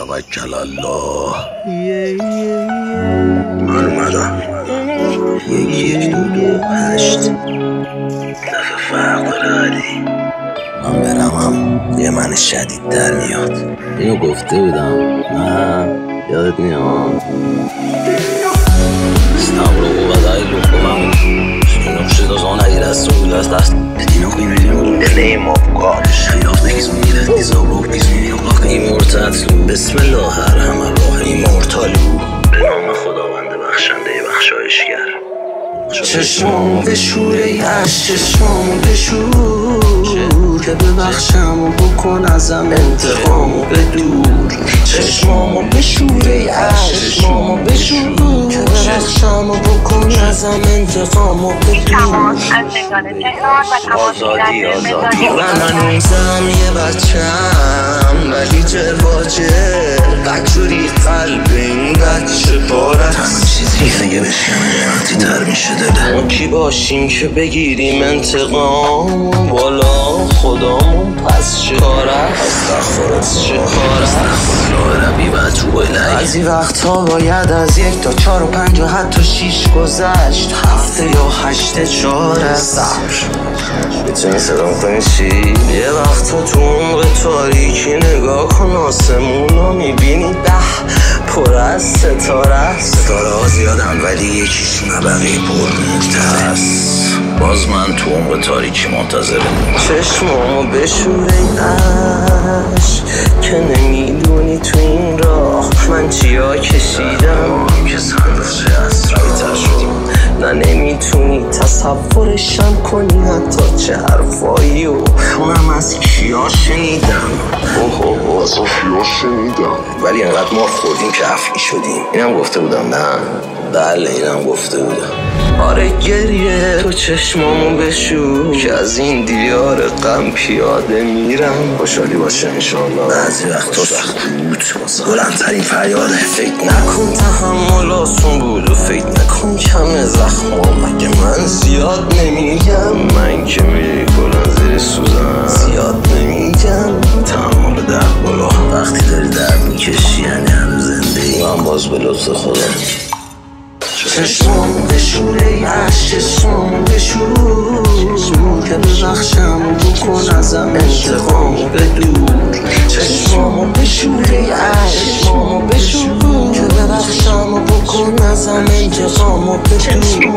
توکل الله. من اومدم 1 2 2 8 دفعه فرق داره علی. من برمم یه من شدید در میاد. اینو گفته بودم نه یادت میاد. استمرو و دایلو کنم نقشه دازان اگر از سویل است دست اینو قیمیم نیم افغانش خیلاف نگیزون میرد نیزا رو بیزون میاقلاق ایمورتت بسم الله هرهم الله ایمورتالو به نام خداوند بخشنده بخشایشگر. چشمامو بشور ای عشق چشمامو بشور که ببخشم و بکن ازم انتقامو بدور. چشمامو بشور ای عشق چشمامو بشور که ببخشم و بکن ازم انتقامو بدور. آزادی آزادی من هنوزم یه بچم ولی جرواجه بکجوری قلب این بچه پارت همه چیزی دیگه بشکنه وقتی تر میشه دله. ما کی باشیم که بگیریم انتقام بالا خدامون پس چه کاره استغفرالله چه کاره استغفرالله ربی و اتوب الیه. بعضی وقتا باید از 1 تا 4 و 5 و حتی 6 گذشت 7 یا 8 4 صبر. میتونی صدام کنی چی؟ یه وقتا تو عمق تاریکی نگاه کن آسمونو میبینی پر از ستاره. ستاره ها زیادن ولی یکیشون بقیه پر نکته است. باز من تو عمق تاریکی منتظرم. چشمامو بشور ای عشق که نمیدونی تو این راه من چیا کشیدم که صندوقچه اسرار شدیم. نه نمیتونی تصورشم کنی حتی چه حرفایی و اونم از کیا شنیدم. از کیا شنیدم ولی انقدر ما خوردیم که افلی شدیم. اینم گفته بودم نه؟ بله اینم گفته بودم. آره گریه تو چشمامو بشور که از این دیار غم پیاده میرم. خوشحالی باشه انشالله. بعضی وقتا سخت بود بلندترین فریاده. فکر نکن تحمل آسون بود و فکر نکن کم زخمام. مگه من زیاد نمیگم من که میری کلان زیر سوزم زیاد نمیگم. تحمل درد بالا وقتی داری درد میکشی یعنی هنوز زنده ای. من باز به لطف خدا چشمامو بشور ای عشق چشمامو بشور که ببخشم و بکن ازم انتقامو بدور. چشمامو بشور ای عشق چشمامو بشور که ببخشم و بکن ازم انتقامو بدور.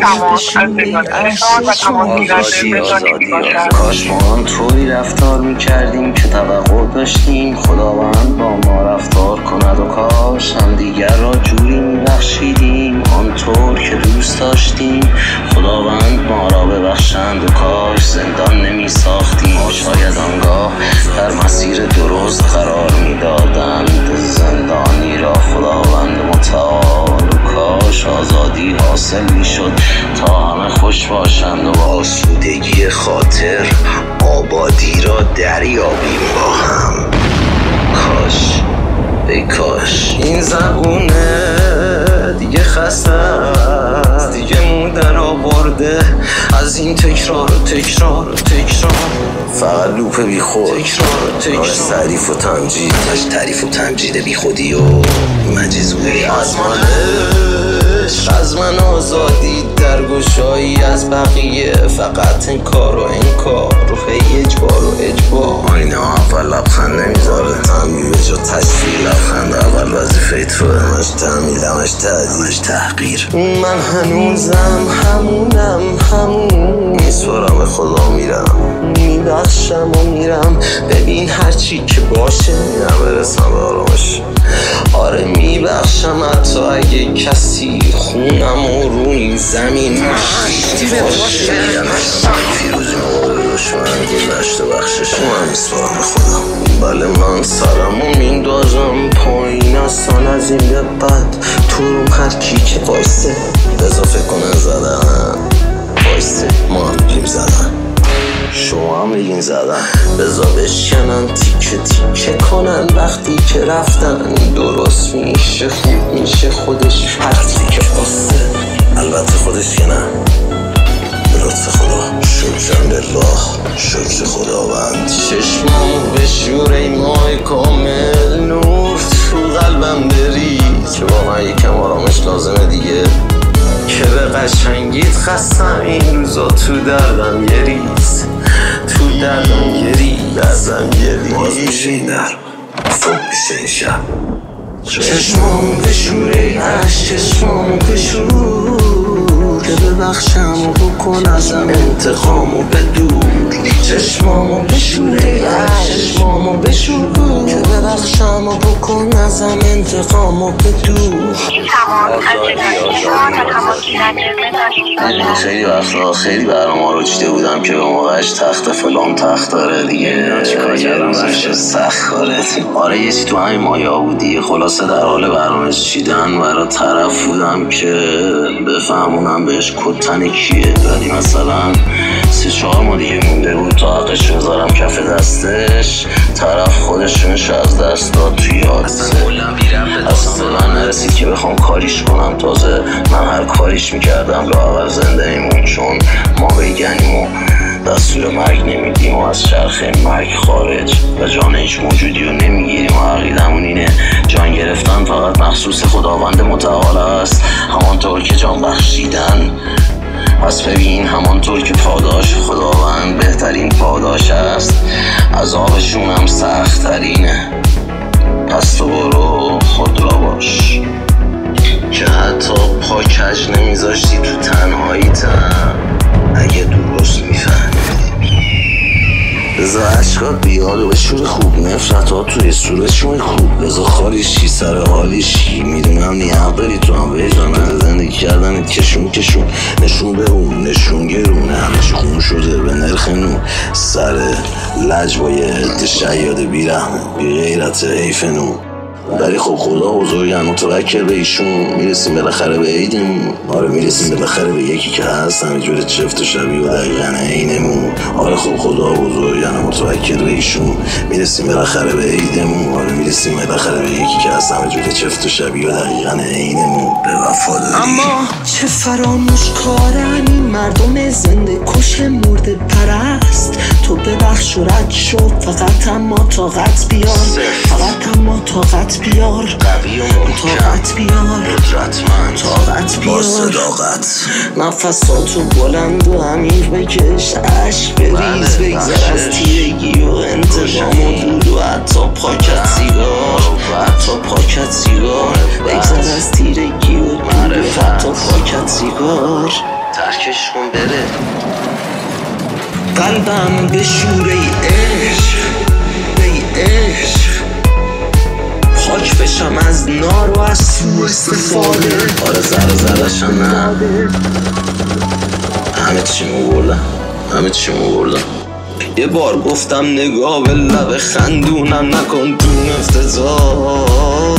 آزادی آزادی کاش ما هم طوری رفتار میکردیم که توقع داشتیم خداوند با ما رفتار کند و کاش هم دیگر را جوری میبخشیدیم آنطور که دوست داشتیم خداوند ما را ببخشند و کاش زندان نمی ساختیم. شاید آنگاه در مسیر درست قرار می دادند زندانی را خداوند متعال و کاش آزادی حاصل می شد تا همه خوش باشند و با آسودگی خاطر آبادی را دریابیم با هم. کاش ای کاش این زبونه دیگه خسته است دیگه مودر آورده از این تکرار و تکرار و تکرار. فقط لوپ بی خود تکرار تعریف و تمجید تعریف و تمجید بی خودی و مجزوی از من آزادی در گشایی از بقیه فقط انکار و انکار رو هی اجبار و اجبار. آینه اول لبخند نمیذاره همین به جا تشفیل لبخند اول وظیفه تو همش تعمیل همش تعدیل همش تحقیر. من هنوزم همون میسپارم به خدا میرم میبخشم و میرم. ببین هرچی که باشه نبرسم به آرامش. آره میبخشم حتی اگه کسی خونم و رو این زمین باشه. فیروزی مقابل دشمن گذشت و بخشش من میسپارم به خدا. بله من سرمو میندازم پایین اصلا از این به بعد تو روم هر کی که وایسته اضافه کنن زدن وایسته ما هم بگیم زدن شما هم بگین زدن. بزا بشکنن تیکه تیکه کنن وقتی که رفتن درست میشه خوب میشه خودش هرچی که خواسته. البته خودش که نه به لطف خدا شکرم لله شکر خداوند. چشمامو بشور ای ماه کامل نور تو قلبم بری که واقعا یکم آرامش لازمه دیگه، که به قشنگیت خستم این روزا، تو دردم یه ریز، تو دردم یه ریز، باز میشه این در صبح میشه این شب. چشمامو بشوره عشق، چشمامو بشور که ببخشم و بکن ازم انتقامو بدور. چشمامو بشوره عشق، چشمامو بشور که ببخشم و بکن ازم انتقامو بدور. خیلی برنامه رو چیده بودم که به موقعش تخت فلان تخت داره دیگه، چیکار کردم رفت سخت کاره. آره یه چی تو همین مایا بودی. خلاصه در حال برنامه چیدن برای طرف بودم که بفهمونم بهش کتن کیه، ولی مثلا 3-4 ماه دیگه مونده بود تا حقش بذارم کف دستش، طرف خودشونش از دست داد توی حادثه. اصلا به من نرسید که بخوام کاریش کنم، تازه من هر کاریش میکردم لااقل زنده میمون، چون ما بیگنیم و دستور مرگ نمیدیم و از چرخه مرگ خارج و جان هیچ موجودی رو نمیگیریم و عقیدمون اینه جان گرفتن فقط مخصوص خداوند متعال است، همانطور که جان بخشیدن. پس ببین همانطور که پاداش خداوند بهترین پاداش است، عذابشون هم سخت ترینه. پس تو برو خود را باش که حتی پا کج نمیذاشتی تو تنهاییتم اگه درست میفهمیدی. بذار عشقات بیاد و به شور خوب، نفرت ها توی صورتشون خوب، بذار خالیشی سر حالیشی. میدونم نیام داری تو هم به جانه زندگی کردنت کشون نشون به اون نشون گرونه، همش خون شده به نرخ نون، سر لج با یه عده شیاد بیرحمه بی غیرت حیف نون. ولی خب خدا بزرگن، متوکل به ایشون، میرسیم بالاخره به عیدمون. آره میرسیم بالاخره به یکی که هست همینجور چفت و شبیه و دقیقا عینمون. آره خب خدا بزرگن، متوکل به ایشون، میرسیم بالاخره به عیدمون. آره میرسیم بالاخره به یکی که هست همینجور چفت و شبیه و دقیقا عینمون. به وفاداری اما چه فراموش کارن این مردم زنده کش مرده پرست. تو ببخش و رد شو، فقط اما طاقت بیار، فقط اما طاقت بیار، قوی و طاقت بیار، قدرتمند، طاقت بیار، با صداقت. نفساتو بلند و عمیق بکش، عشق بریز، بگذر از تیرگی و انتقام و دود و حتی پاکت سیگار، حتی پاکت سیگار، بگذر از تیرگی و دود و حتی پاکت سیگار. ترکش کن بره قلبم بشوره ای عشق، ای عشق، پاک بشم از نار و از سوء استفاده. آره ذره شم نه، همه چیمو بردم. یه بار گفتم نگاه به لب خندونم نکن تو افتضاح.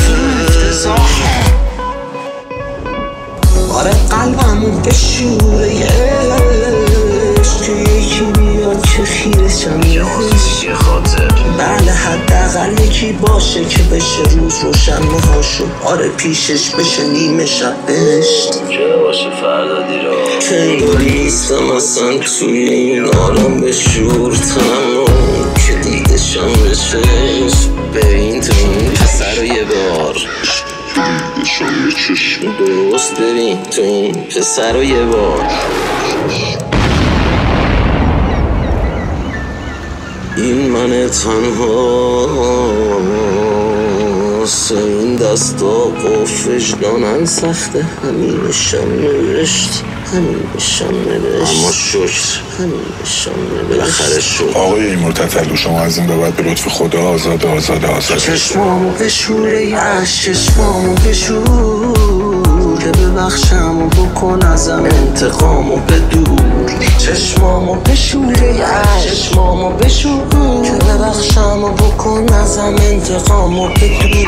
آره قلبمو بشوره ای عشق، که یکی بیاد که خیرشم یه خاطر. بله حداقل یکی باشه که بشه روز روشن مهاشو، آره پیشش بشه نیمه شب بهشت، که باشه فردا دیرا، که انگاری نیستم اصلا توی این عالم بشور تنم، که دیدشم بشه. ببین تو این پسر رو یه بار درست، ببین تو این پسر رو یه بار. این من تنهاست، این دستا قفشدانن سخته، همینشم نوشت، اما شکر بالاخره شد. آقای مرتضی شما از این به بعد به لطف خدا آزاده. چشمامو بشوره عشق، چشمامو بشور که ببخشم و بکن ازم انتقامو بدور. چشمامو بشوره عشق، چشمامو بشور که ببخشم و بکن ازم انتقامو بدور.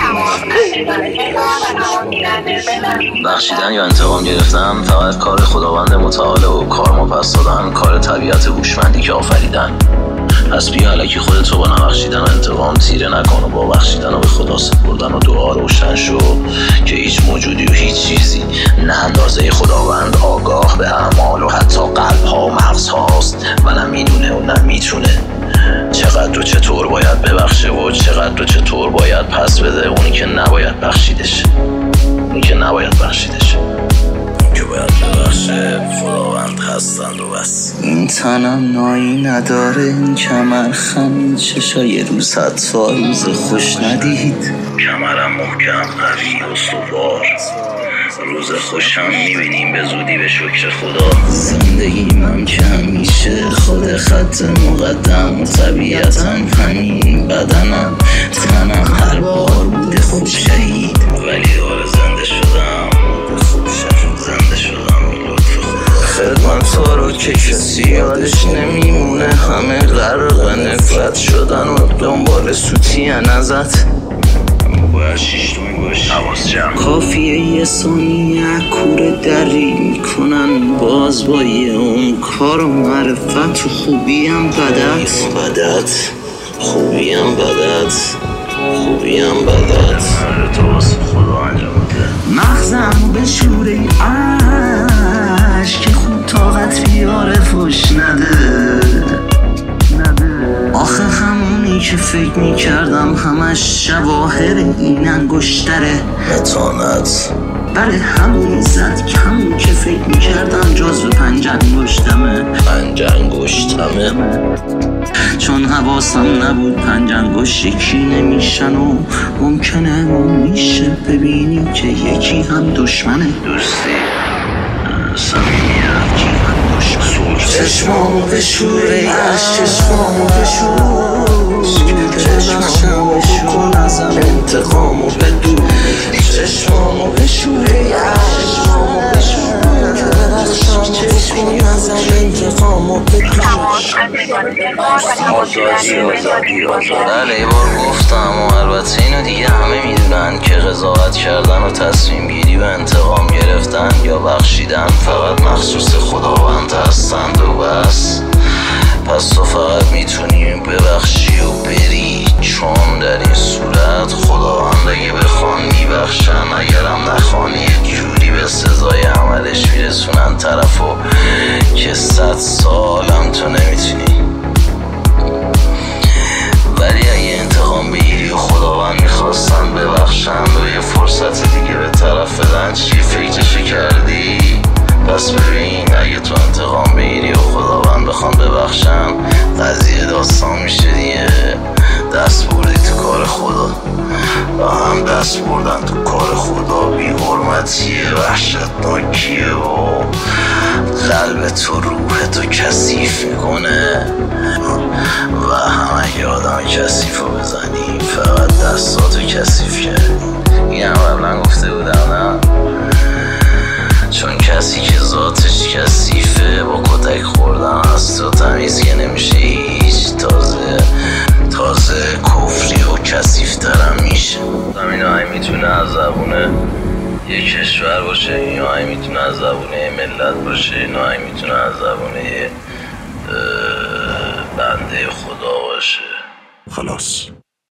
بخشیدن یا انتقام گرفتن فقط کار خداوند متعال و کار ما پس دادن کار طبیعت هوشمندی که آفریدن. پس بیا الکی خودتو با نبخشیدن و انتقام تیره نکن و با بخشیدن و به خدا سپردن و دعا روشن شو که هیچ موجودی و هیچ چیزی نه اندازه خداوند آگاه به اعمال و حتی قلب ها و مغز هاست و نه میدونه و نه میتونه چقدر و چطور باید ببخشه و چقدر چقدر و چطور باید پس بده اونی که نباید بخشیدش، اونی که نباید بخشیدش، اونی که باید ببخشه خداوند هستند و بس. این تنم نایی نداره، این کمر خم چشای روز حتی روز خوش ندید. کمرم محکم قوی استوار، روز خوشم میبینیم به زودی به شکر خدا. زندگیم هم که همیشه خود خط مقدم، طبیعتم همین بدنم، تنم هر بار بوده خوب شهید، ولی داره زنده شدم، زنده شدم این لطف خدا. خدمت ها رو که کسی یادش نمیمونه، همه غرق نفرت شدن و دنبال سوتین ازت. باید شیشتون باشی، حواس جمع. کافیه یه ثانیه کوره دری میکنن باز با یه اون کار و معرفت و خوبیم بدت، خوبیم بدت، خوبیم بدت. تو واسه خدا انجام بده. مغزم به شوره عشق که خوب طاقت بیاره فش نده. آخه همونی که فکر میکردم همش شواهر این انگشتره متانت، بله همونی زد که همون که فکر میکردم جزو 5 انگشتمه. 5 انگشتمه چون حواسم نبود 5 انگشت یکی نمیشن و ممکنه میشه ببینی که یکی هم دشمنه. دوستی صمیمیت یکی هم دشمنه. چشمامو بشوره چشمامو بشور، چشمامو بکن ازم انتقامو بدو. چشمامو بشوره چشمامو بشور، چشمامو بکن ازم انتقامو بدو. آزادی. بله یه بار گفتم و البته اینو دیگه همه میدونن که قضاوت کردن و تصمیم گیری و انتقام گرفتن یا بخشیدن فقط مخصوص خداوند هستند و بس. پس تو فقط میتونی ببخشی و بری، چون در این صورت خداوند اگه بخوان میبخشن، اگرم نخوان یک جوری به سزای عملش میرسونن طرفو که 100 سالم تو نمیتونی. ولی اگه انتقام بگیری و خداوند میخواستن ببخشن و یه فرصت دیگه به طرف بدن، چی فکرشو کردی؟ پس ببین اگه تو انتقام بگیری و خداوند بخوان ببخشن، قضیه داستان میشه دیگه. دست بردی تو کار خدا و هم دست بردن تو کار خدا بی حرمتیه، وحشتناکیه و قلب تو روح تو کثیف میکنه. و هم اگه آدم کثیف رو بزنی فقط دستاتو کثیف کردی. این هم قبلا گفته بودم نه؟ چون کسی که ذاتش کثیفه با کتک خوردن از تو تمیز که نمیشه هیچ، تازه کفری و کثیفترم میشه. این آهی میتونه از زبونه یه کشور باشه، این آهی میتونه از زبونه یه ملت باشه، این آهی میتونه از زبونه یه بنده خدا باشه. خلاص